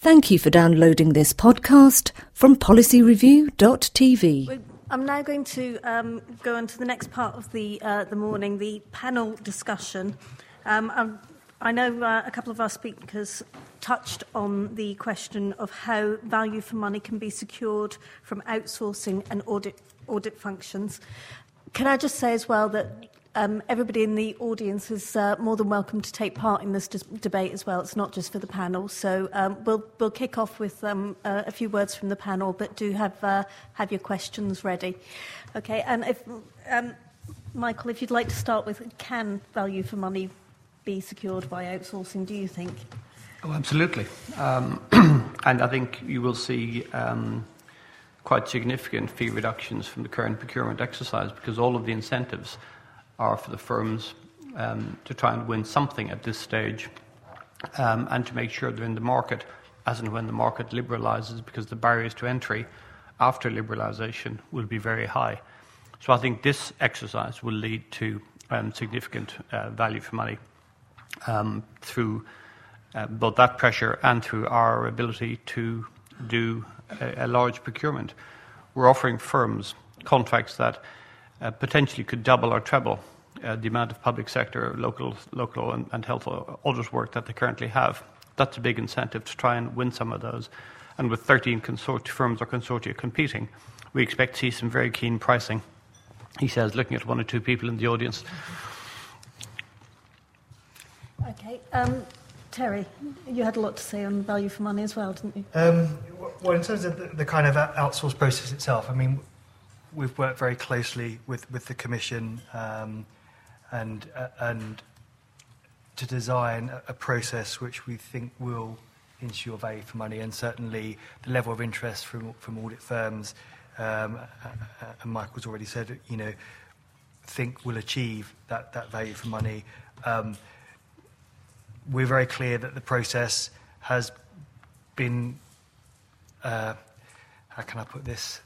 Thank you for downloading this podcast from policyreview.tv. I'm now going to go on to the next part of the morning, the panel discussion. I know a couple of our speakers touched on the question of how value for money can be secured from outsourcing and audit functions. Can I just say as well that everybody in the audience is more than welcome to take part in this debate as well. It's not just for the panel. So we'll kick off with a few words from the panel, but do have your questions ready. Okay, and if Michael, if you'd like to start with, can value for money be secured by outsourcing, do you think? Oh, absolutely. And I think you will see quite significant fee reductions from the current procurement exercise, because all of the incentives are for the firms to try and win something at this stage, and to make sure they're in the market as and when the market liberalises, because the barriers to entry after liberalisation will be very high. So I think this exercise will lead to significant value for money through both that pressure and through our ability to do a large procurement. We're offering firms contracts that potentially could double or treble the amount of public sector, local and health audit work that they currently have. That's a big incentive to try and win some of those. And with 13 firms or consortia competing, we expect to see some very keen pricing. He says, looking at one or two people in the audience. Okay. Terry, you had a lot to say on value for money as well, didn't you? Well, in terms of the kind of outsource process itself, I mean, we've worked very closely with the Commission and to design a process which we think will ensure value for money, and certainly the level of interest from audit firms, and Michael's already said, think will achieve that value for money. We're very clear that the process has been, how can I put this,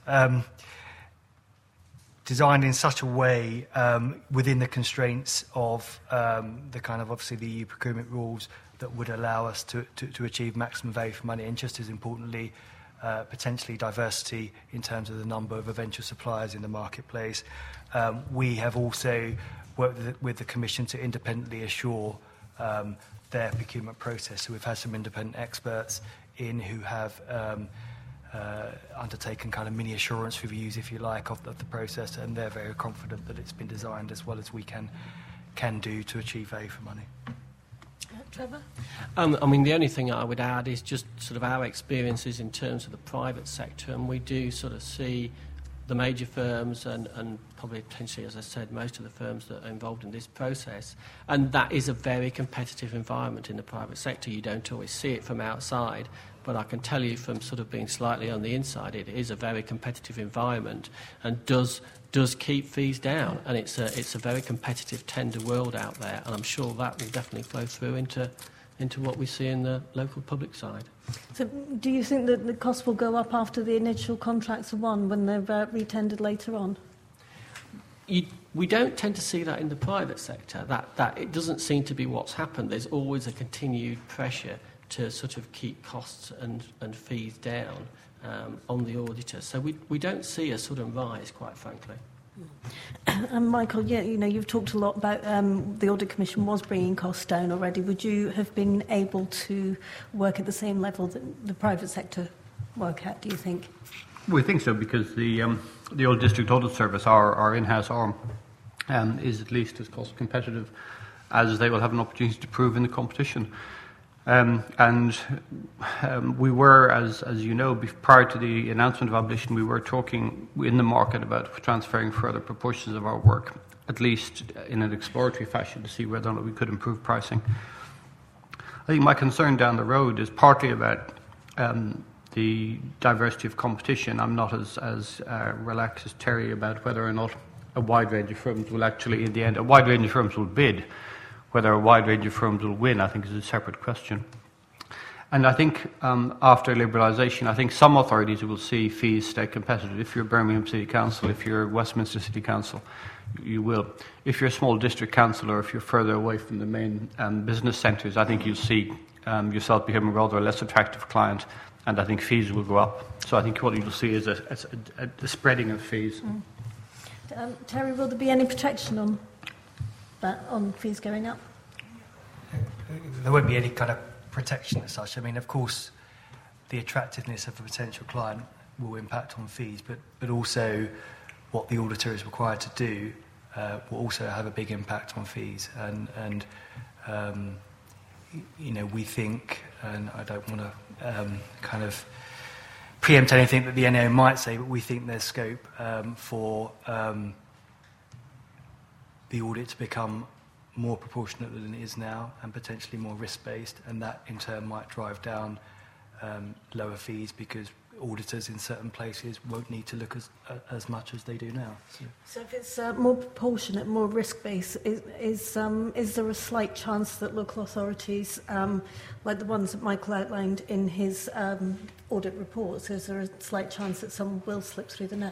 designed in such a way within the constraints of the kind of, obviously, the EU procurement rules that would allow us to achieve maximum value for money, and just as importantly, potentially diversity in terms of the number of eventual suppliers in the marketplace. We have also worked with the Commission to independently assure their procurement process. So we've had some independent experts in who have undertaken kind of mini assurance reviews, if you like, of the process, and they're very confident that it's been designed as well as we can do to achieve value for money. Trevor? I mean, the only thing I would add is just sort of our experiences in terms of the private sector, and we do sort of see the major firms and probably potentially, as I said, most of the firms that are involved in this process. And that is a very competitive environment in the private sector. You don't always see it from outside, but I can tell you from sort of being slightly on the inside, it is a very competitive environment and does keep fees down. And it's a very competitive tender world out there, and I'm sure that will definitely flow through into what we see in the local public side. So do you think that the costs will go up after the initial contracts are won when they're retendered later on? We don't tend to see that in the private sector. That it doesn't seem to be what's happened. There's always a continued pressure to sort of keep costs and fees down on the auditor. So we don't see a sudden rise, quite frankly. And Michael, you've talked a lot about the Audit Commission was bringing costs down already. Would you have been able to work at the same level that the private sector work at, do you think? We think so, because the Old District Audit Service, our in-house arm, is at least as cost competitive as they will have an opportunity to prove in the competition. We were, as you know, prior to the announcement of abolition, we were talking in the market about transferring further proportions of our work, at least in an exploratory fashion, to see whether or not we could improve pricing. I think my concern down the road is partly about the diversity of competition. I'm not as relaxed as Terry about whether or not a wide range of firms will actually, in the end, a wide range of firms will bid. Whether a wide range of firms will win, I think, is a separate question. And I think after liberalisation, I think some authorities will see fees stay competitive. If you're Birmingham City Council, if you're Westminster City Council, you will. If you're a small district council, or if you're further away from the main business centres, I think you'll see yourself becoming rather a less attractive client, and I think fees will go up. So I think what you'll see is a spreading of fees. Terry, will there be any protection on that, on fees going up? There won't be any kind of protection as such. I mean, of course, the attractiveness of a potential client will impact on fees, but also what the auditor is required to do will also have a big impact on fees. And you know, we think, and I don't want to kind of preempt anything that the NAO might say, but we think there's scope for the audit to become more proportionate than it is now and potentially more risk-based, and that in turn might drive down lower fees because auditors in certain places won't need to look as much as they do now. So if it's more proportionate, more risk-based, is there a slight chance that local authorities, like the ones that Michael outlined in his audit reports, is there a slight chance that some will slip through the net?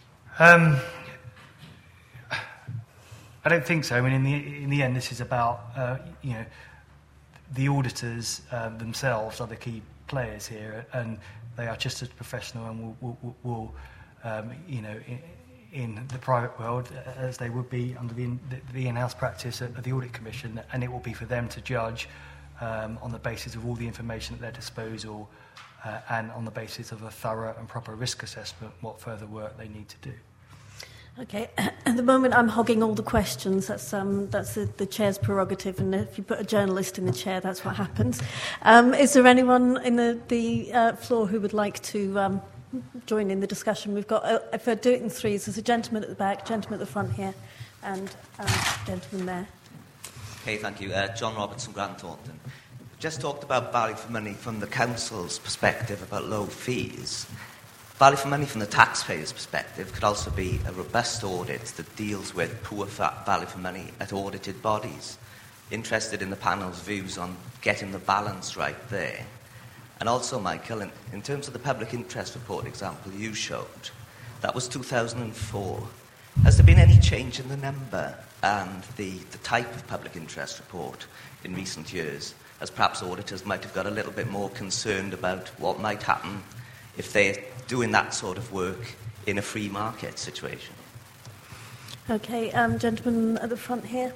I don't think so. I mean, in the end, this is about you know, the auditors themselves are the key players here, and they are just as professional and will you know, in the private world as they would be under the in-house practice of the Audit Commission, and it will be for them to judge on the basis of all the information at their disposal and on the basis of a thorough and proper risk assessment what further work they need to do. Okay, at the moment I'm hogging all the questions. That's the chair's prerogative, and if you put a journalist in the chair, that's what happens. Is there anyone in the floor who would like to join in the discussion? We've got, if I do it in threes, there's a gentleman at the back, gentleman at the front here, and a gentleman there. Okay, thank you. John Robertson, Grant Thornton. Just talked about value for money from the council's perspective about low fees. Value for money from the taxpayer's perspective could also be a robust audit that deals with poor value for money at audited bodies. Interested in the panel's views on getting the balance right there. And also, Michael, in terms of the public interest report example you showed, that was 2004. Has there been any change in the number and the type of public interest report in recent years, as perhaps auditors might have got a little bit more concerned about what might happen if they're doing that sort of work in a free market situation? Okay, gentleman at the front here.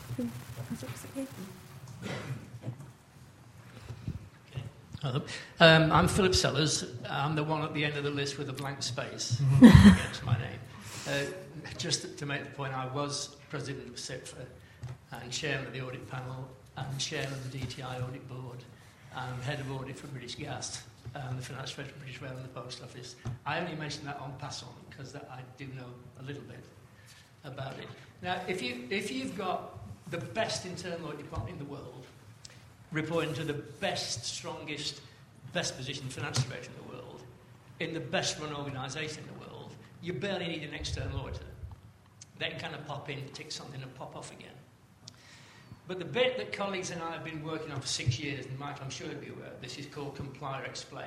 Hello. I'm Philip Sellers. I'm the one at the end of the list with a blank space against my name. Just to make the point, I was president of CIPFA and chairman of the audit panel and chairman of the DTI audit board and head of audit for British Gas, the Finance Director of British Rail and the Post Office. I only mention that en passant because I do know a little bit about it. Now, if you've got the best internal audit department in the world, reporting to the best, strongest, best positioned finance director in the world, in the best run organisation in the world, you barely need an external auditor. They can kind of pop in, tick something and pop off again. But the bit that colleagues and I have been working on for 6 years, and Michael, I'm sure you'll be aware of this, is called Comply or Explain.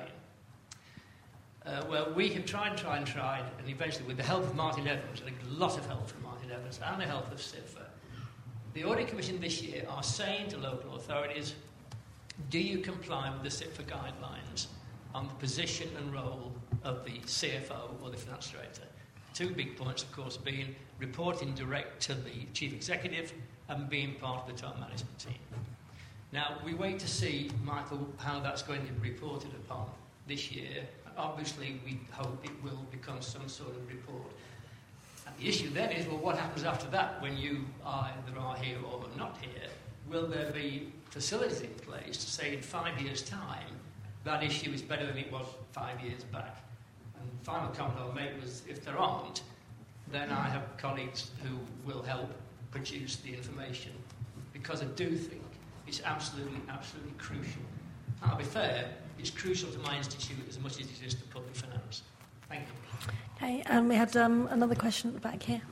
Well, we have tried, and eventually, with the help of Martin Evans, and a lot of help from Martin Evans, and the help of CIPFA, the Audit Commission this year are saying to local authorities, do you comply with the CIPFA guidelines on the position and role of the CFO or the finance director? 2 big points, of course, being reporting direct to the chief executive and being part of the top management team. Now, we wait to see, Michael, how that's going to be reported upon this year. Obviously, we hope it will become some sort of report. And the issue then is, well, what happens after that when you either are here or not here? Will there be facilities in place to say in 5 years' time that issue is better than it was 5 years back? And the final comment I'll make was, if there aren't, then I have colleagues who will help produce the information, because I do think it's absolutely, absolutely crucial. And I'll be fair, it's crucial to my institute as much as it is to public finance. Thank you. Okay, and we had another question at the back here.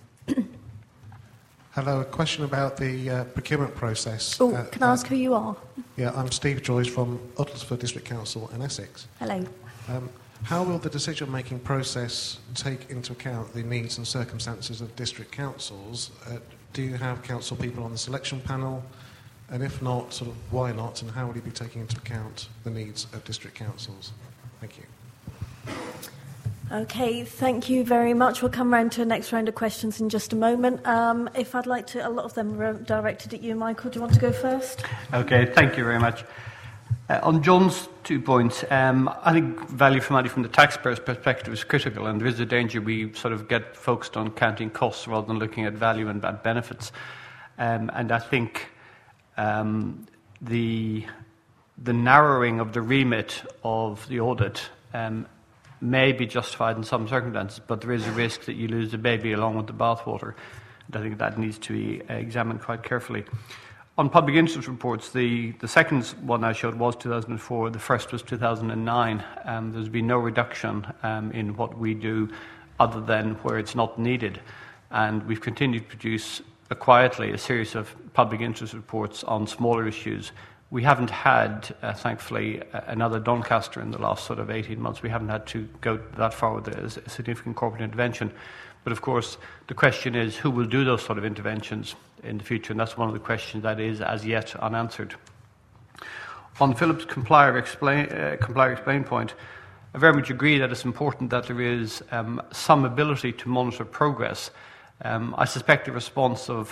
Hello, a question about the procurement process. Oh, can I ask who you are? Yeah, I'm Steve Joyce from Uttlesford District Council in Essex. Hello. How will the decision-making process take into account the needs and circumstances of district councils? Do you have council people on the selection panel? And if not, sort of why not, and how will he be taking into account the needs of district councils? Thank you. Okay, thank you very much. We'll come round to the next round of questions in just a moment. If I'd like to, a lot of them are directed at you, Michael. Do you want to go first? Okay, thank you very much. On John's 2 points, I think value for money from the taxpayer's perspective is critical, and there is a danger we sort of get focused on counting costs rather than looking at value and bad benefits. And I think the narrowing of the remit of the audit may be justified in some circumstances, but there is a risk that you lose the baby along with the bathwater. And I think that needs to be examined quite carefully. On public interest reports, the second one I showed was 2004, the first was 2009. There's been no reduction in what we do other than where it's not needed. And we've continued to produce quietly a series of public interest reports on smaller issues. We haven't had, thankfully, another Doncaster in the last sort of 18 months. We haven't had to go that far with a significant corporate intervention. But of course, the question is who will do those sort of interventions in the future, and that's one of the questions that is as yet unanswered. On Philip's Complier Explain point, I very much agree that it's important that there is some ability to monitor progress. I suspect the response of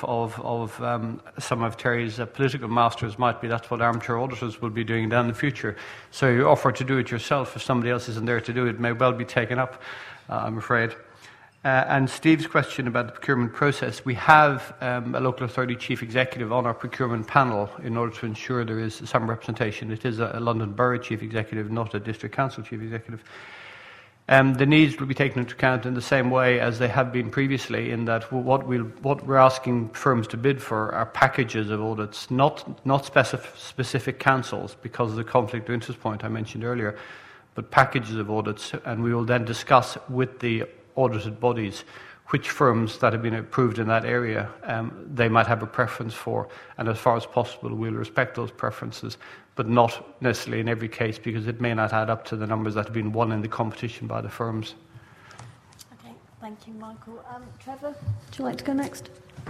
some of Terry's political masters might be that's what armchair auditors will be doing down in the future. So you offer to do it yourself. If somebody else isn't there to do it, it may well be taken up, I'm afraid. And Steve's question about the procurement process, we have a local authority chief executive on our procurement panel in order to ensure there is some representation. It is a London Borough chief executive, not a district council chief executive. The needs will be taken into account in the same way as they have been previously, in that what we're asking firms to bid for are packages of audits, not specific councils, because of the conflict of interest point I mentioned earlier, but packages of audits, and we will then discuss with the audited bodies which firms that have been approved in that area they might have a preference for, and as far as possible we'll respect those preferences, but not necessarily in every case, because it may not add up to the numbers that have been won in the competition by the firms. Okay, thank you, Michael. Trevor, would you like to go next?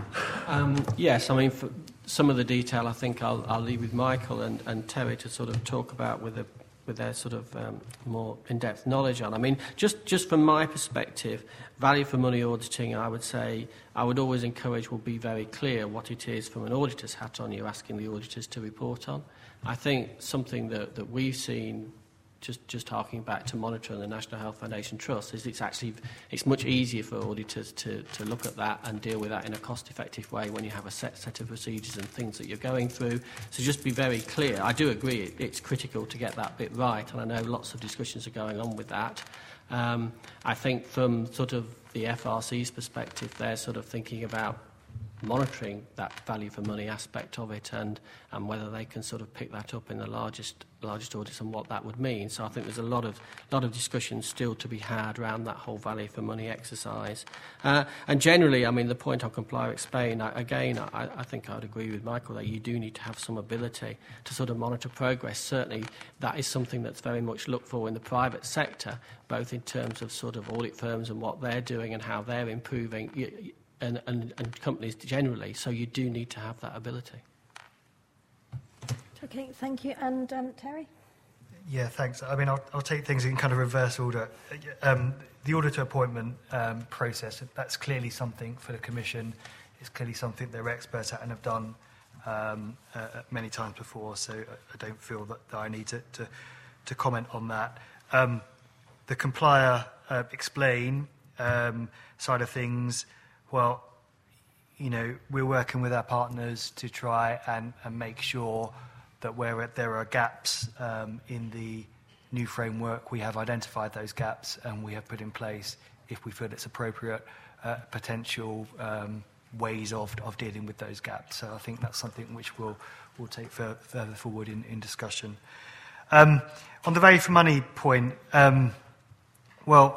Yes, I mean, for some of the detail I think I'll leave with Michael and Terry to sort of talk about with their sort of more in-depth knowledge on. I mean, just from my perspective, value for money auditing, I would say, I would always encourage will be very clear what it is from an auditor's hat on you're asking the auditors to report on. I think something that we've seen, just harking back to Monitor and the National Health Foundation Trust, is it's much easier for auditors to look at that and deal with that in a cost-effective way when you have a set of procedures and things that you're going through. So just be very clear. I do agree it's critical to get that bit right, and I know lots of discussions are going on with that. I think from sort of the FRC's perspective, they're sort of thinking about monitoring that value for money aspect of it and whether they can sort of pick that up in the largest audits and what that would mean. So I think there's a lot of discussions still to be had around that whole value for money exercise. And generally, I mean, the point on Comply or Explain, I think I would agree with Michael that you do need to have some ability to sort of monitor progress. Certainly, that is something that's very much looked for in the private sector, both in terms of sort of audit firms and what they're doing and how they're improving. And companies generally, so you do need to have that ability. Okay, thank you. And Terry? Yeah, thanks. I mean, I'll take things in kind of reverse order. The auditor appointment process, that's clearly something for the Commission. It's clearly something they're experts at and have done many times before, so I don't feel that I need to comment on that. The Complier Explain side of things, well, you know, we're working with our partners to try and make sure that where there are gaps in the new framework, we have identified those gaps and we have put in place, if we feel it's appropriate, potential ways of dealing with those gaps. So I think that's something which we'll take further forward in discussion. On the value for money point, well,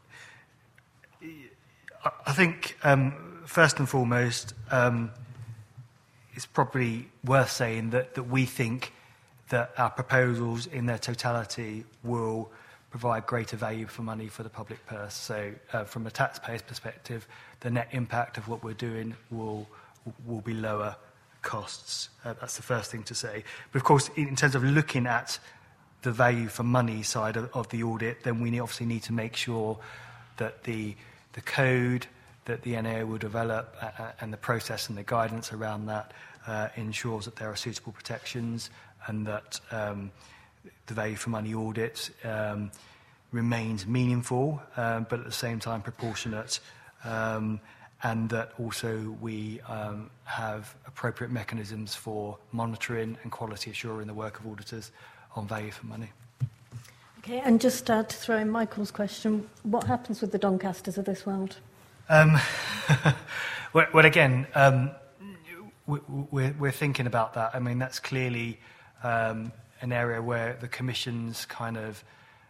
I think first and foremost, it's probably worth saying that we think that our proposals in their totality will provide greater value for money for the public purse. So from a taxpayer's perspective, the net impact of what we're doing will be lower costs. That's the first thing to say. But of course, in terms of looking at the value for money side of the audit, then we obviously need to make sure that the code that the NAO will develop and the process and the guidance around that ensures that there are suitable protections, and that the value for money audit remains meaningful, but at the same time proportionate, and that also we have appropriate mechanisms for monitoring and quality assuring the work of auditors on value for money. Okay, and just to throw in Michael's question, what happens with the Doncasters of this world? Well, again, we're thinking about that. I mean, that's clearly an area where the Commission's kind of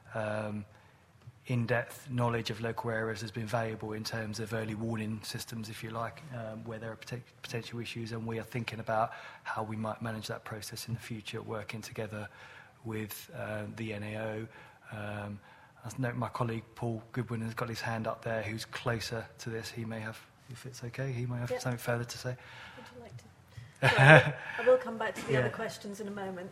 in-depth knowledge of local areas has been valuable in terms of early warning systems, if you like, where there are potential issues, and we are thinking about how we might manage that process in the future, working together with the NAO. I know my colleague Paul Goodwin has got his hand up there, who's closer to this. He may have, if it's okay, he may have something further to say. Would you like to? Sorry, I will come back to the other questions in a moment.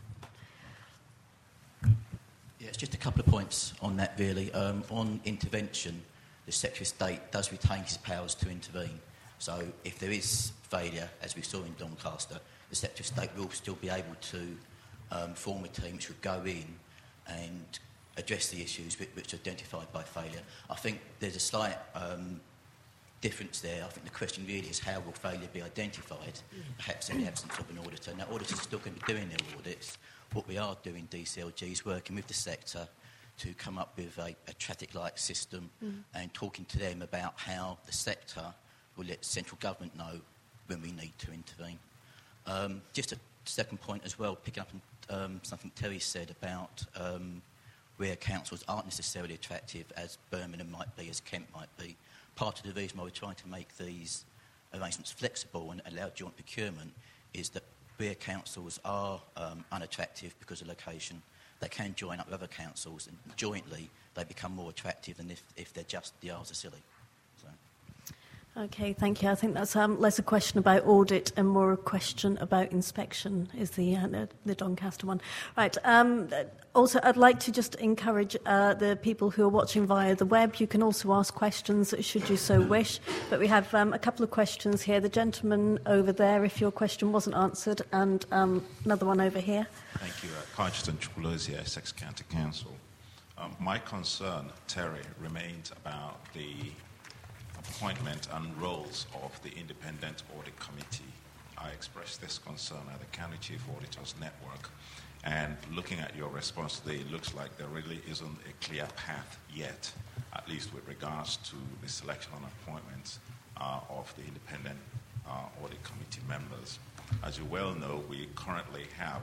Yeah, it's just a couple of points on that, really. On intervention, the Secretary of State does retain his powers to intervene. So if there is failure, as we saw in Doncaster, the Secretary of State will still be able to form a team which would go in and address the issues which are identified by failure. I think there's a slight difference there. I think the question really is how will failure be identified, perhaps in the absence of an auditor. Now, auditors are still going to be doing their audits. What we are doing, DCLG, is working with the sector to come up with a traffic-like system and talking to them about how the sector will let central government know when we need to intervene. Just a second point as well, picking up on something Terry said about where councils aren't necessarily attractive, as Birmingham might be, as Kent might be. Part of the reason why we're trying to make these arrangements flexible and allow joint procurement is that where councils are unattractive because of location, they can join up with other councils, and jointly they become more attractive than if they're just the Isles are silly. So. Okay, thank you. I think that's less a question about audit and more a question about inspection, is the Doncaster one. Right. Also, I'd like to just encourage the people who are watching via the web. You can also ask questions should you so wish. But we have a couple of questions here. The gentleman over there, if your question wasn't answered, and another one over here. Thank you. Carlton Chukwulozie, Essex County Council. My concern, Terry, remains about the appointment and roles of the Independent Audit Committee. I expressed this concern at the County Chief Auditors Network, and looking at your response today, it looks like there really isn't a clear path yet, at least with regards to the selection and appointments of the Independent Audit Committee members. As you well know, we currently have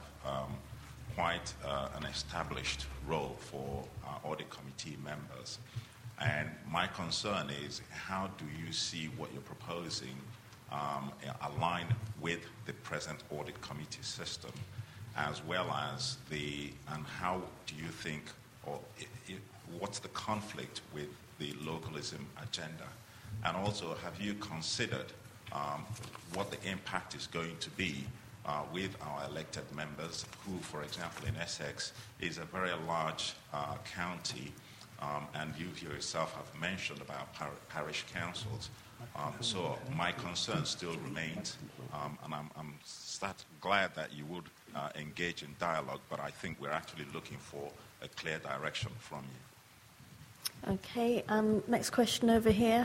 quite an established role for our Audit Committee members. And my concern is, how do you see what you're proposing align with the present audit committee system, as well as and how do you think, or what's the conflict with the localism agenda? And also, have you considered what the impact is going to be with our elected members, who, for example, in Essex, is a very large county, and you yourself have mentioned about parish councils. So my concern still remains, and I'm glad that you would engage in dialogue, but I think we're actually looking for a clear direction from you. Okay, next question over here.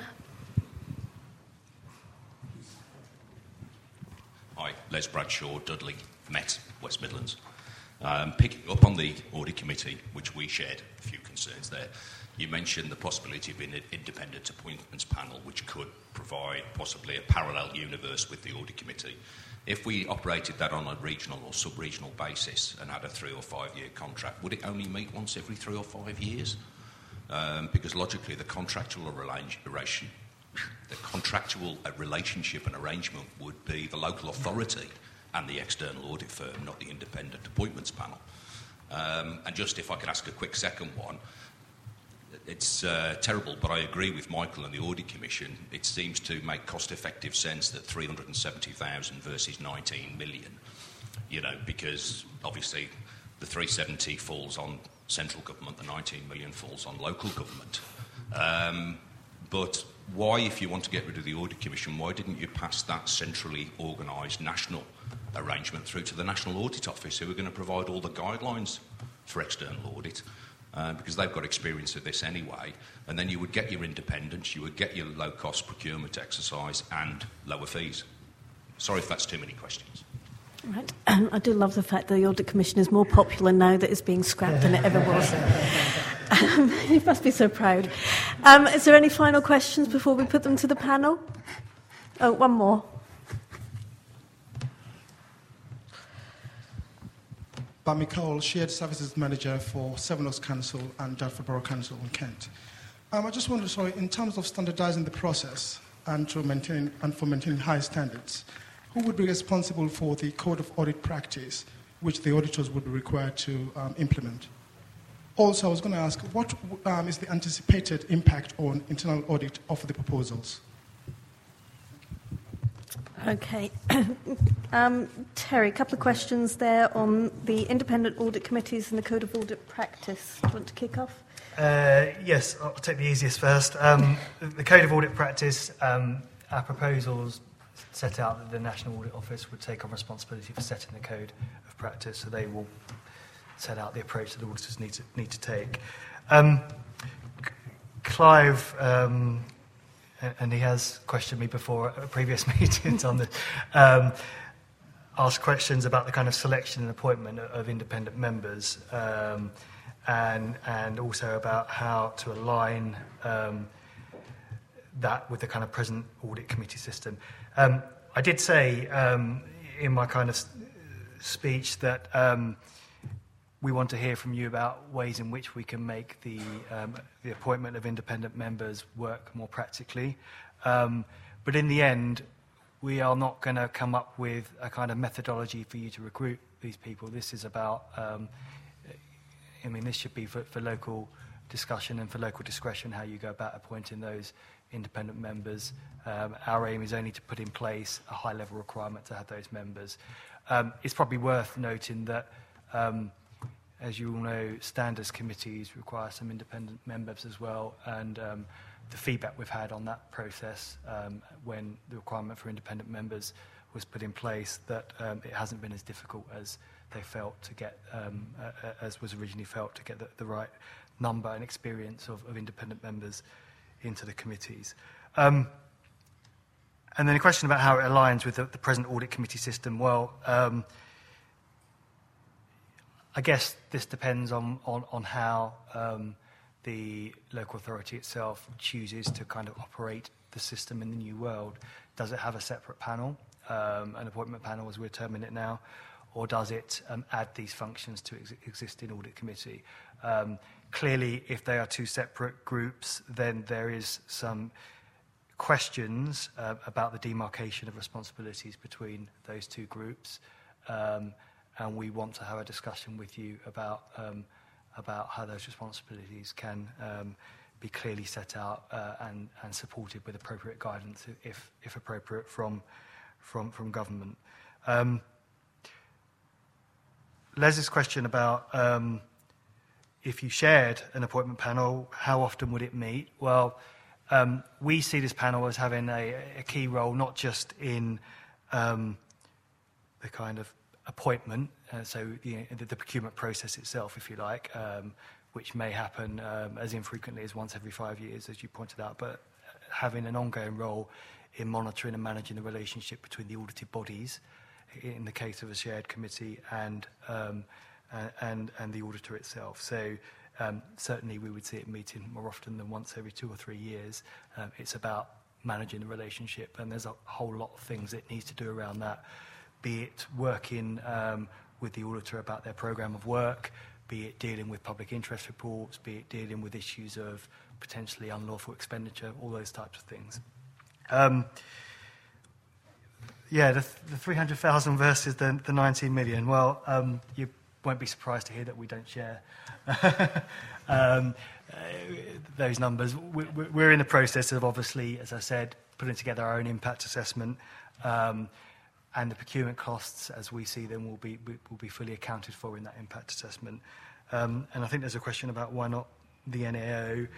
Hi, Les Bradshaw, Dudley, Met, West Midlands. Picking up on the audit committee, which we shared a few concerns there, you mentioned the possibility of an independent appointments panel, which could provide possibly a parallel universe with the audit committee. If we operated that on a regional or sub-regional basis and had a 3 or 5 year contract, would it only meet once every 3 or 5 years? Because logically, the contractual relationship and arrangement would be the local authority and the external audit firm, not the independent appointments panel. And just if I could ask a quick second one, It's terrible, but I agree with Michael and the Audit Commission. It seems to make cost-effective sense that 370,000 versus 19 million, because obviously the 370 falls on central government, the 19 million falls on local government. But why, if you want to get rid of the Audit Commission, why didn't you pass that centrally organised national arrangement through to the National Audit Office, who are going to provide all the guidelines for external audit? Because they've got experience of this anyway, and then you would get your independence, you would get your low-cost procurement exercise and lower fees. Sorry if that's too many questions. Right. I do love the fact that the Audit Commission is more popular now that it's being scrapped than it ever was. You must be so proud. Is there any final questions before we put them to the panel? Oh, one more. Bami Cole, Shared Services Manager for Sevenoaks Council and Dartford Borough Council in Kent. I just wondered, in terms of standardising the process and for maintaining high standards, who would be responsible for the code of audit practice which the auditors would be required to implement? Also, I was going to ask, what is the anticipated impact on internal audit of the proposals? Okay. Terry, a couple of questions there on the independent audit committees and the code of audit practice. Do you want to kick off? Yes, I'll take the easiest first. The code of audit practice, our proposals set out that the National Audit Office would take on responsibility for setting the code of practice, so they will set out the approach that auditors need to take. Clive, and he has questioned me before at previous meetings on the asked questions about the kind of selection and appointment of independent members, and also about how to align that with the kind of present audit committee system. I did say in my kind of speech that we want to hear from you about ways in which we can make the appointment of independent members work more practically. But in the end, we are not going to come up with a kind of methodology for you to recruit these people. This is about, this should be for local discussion and for local discretion how you go about appointing those independent members. Our aim is only to put in place a high-level requirement to have those members. It's probably worth noting that as you all know, standards committees require some independent members as well, and the feedback we've had on that process when the requirement for independent members was put in place, that it hasn't been as difficult as they felt to get, as was originally felt, to get the right number and experience of independent members into the committees. And then a question about how it aligns with the present audit committee system. Well, I guess this depends on how the local authority itself chooses to kind of operate the system in the new world. Does it have a separate panel, an appointment panel as we're terming it now, or does it add these functions to existing audit committee? Clearly, if they are two separate groups, then there is some questions about the demarcation of responsibilities between those two groups. And we want to have a discussion with you about how those responsibilities can be clearly set out and supported with appropriate guidance, if appropriate, from government. Les's question about if you shared an appointment panel, how often would it meet? Well, we see this panel as having a key role, not just in the kind of appointment, so the procurement process itself, if you like, which may happen as infrequently as once every 5 years, as you pointed out, but having an ongoing role in monitoring and managing the relationship between the audited bodies, in the case of a shared committee, and the auditor itself. So certainly we would see it meeting more often than once every 2 or 3 years. It's about managing the relationship, and there's a whole lot of things it needs to do around that, be it working with the auditor about their programme of work, be it dealing with public interest reports, be it dealing with issues of potentially unlawful expenditure, all those types of things. The 300,000 versus the 19 million. Well, you won't be surprised to hear that we don't share those numbers. We're in the process of, obviously, as I said, putting together our own impact assessment, and the procurement costs, as we see them, will be fully accounted for in that impact assessment. And I think there's a question about why not the NAO.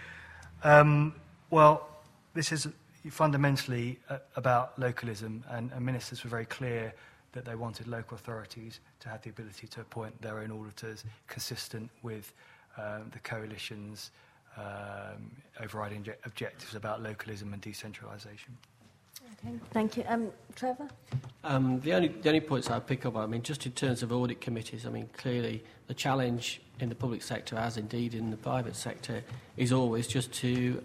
Well, this is fundamentally about localism, and ministers were very clear that they wanted local authorities to have the ability to appoint their own auditors, consistent with the coalition's overriding objectives about localism and decentralisation. Okay, thank you. Trevor? The only points I'd pick up on, I mean, just in terms of audit committees, I mean, clearly the challenge in the public sector, as indeed in the private sector, is always just to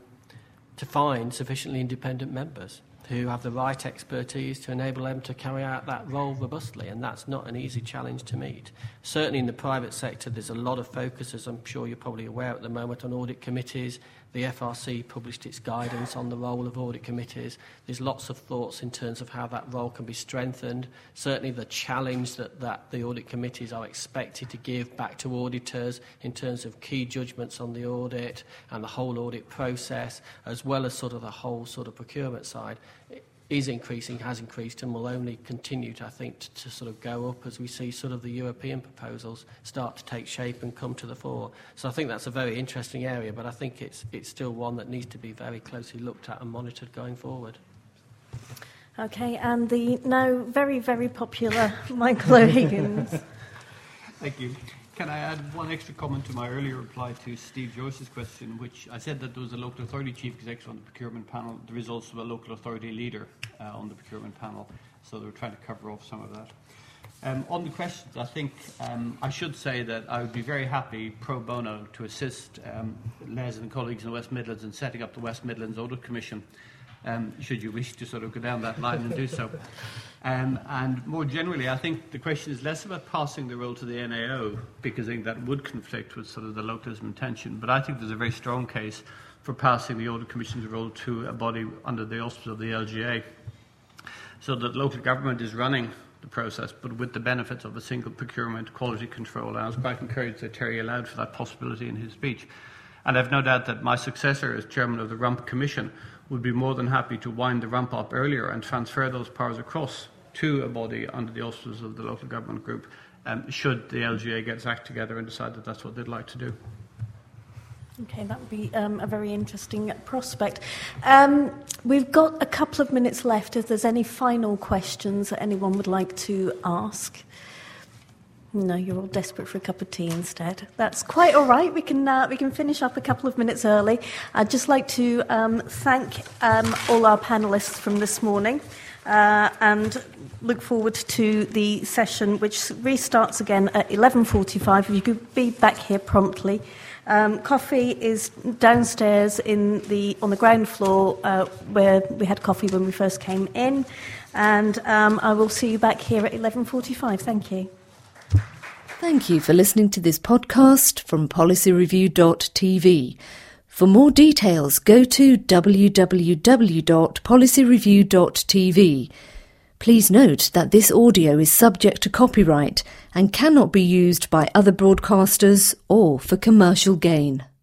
find sufficiently independent members who have the right expertise to enable them to carry out that role robustly, and that's not an easy challenge to meet. Certainly in the private sector, there's a lot of focus, as I'm sure you're probably aware at the moment, on audit committees. The FRC published its guidance on the role of audit committees. There's lots of thoughts in terms of how that role can be strengthened. Certainly the challenge that the audit committees are expected to give back to auditors in terms of key judgments on the audit and the whole audit process, as well as sort of the whole sort of procurement side, is increasing, has increased, and will only continue to, I think, to sort of go up as we see sort of the European proposals start to take shape and come to the fore. So I think that's a very interesting area, but I think it's still one that needs to be very closely looked at and monitored going forward. Okay, and the now very, very popular Michael O'Higgins. Thank you. Can I add one extra comment to my earlier reply to Steve Joyce's question, which I said that there was a local authority chief executive on the procurement panel. There is also a local authority leader on the procurement panel, so they were trying to cover off some of that. On the questions, I think I should say that I would be very happy pro bono to assist Les and colleagues in the West Midlands in setting up the West Midlands Audit Commission, should you wish to sort of go down that line and do so. And more generally, I think the question is less about passing the role to the NAO, because I think that would conflict with sort of the localism intention, but I think there's a very strong case for passing the Audit Commission's role to a body under the auspices of the LGA, so that local government is running the process, but with the benefits of a single procurement quality control. And I was quite encouraged that Terry allowed for that possibility in his speech. And I have no doubt that my successor as chairman of the Rump Commission would be more than happy to wind the rump up earlier and transfer those powers across to a body under the auspices of the local government group, should the LGA get its act together and decide that that's what they'd like to do. Okay, that would be a very interesting prospect. We've got a couple of minutes left if there's any final questions that anyone would like to ask. No, you're all desperate for a cup of tea instead. That's quite all right. We can finish up a couple of minutes early. I'd just like to thank all our panellists from this morning and look forward to the session, which restarts again at 11:45. If you could be back here promptly. Coffee is downstairs on the ground floor where we had coffee when we first came in, and I will see you back here at 11:45. Thank you. Thank you for listening to this podcast from policyreview.tv. For more details, go to www.policyreview.tv. Please note that this audio is subject to copyright and cannot be used by other broadcasters or for commercial gain.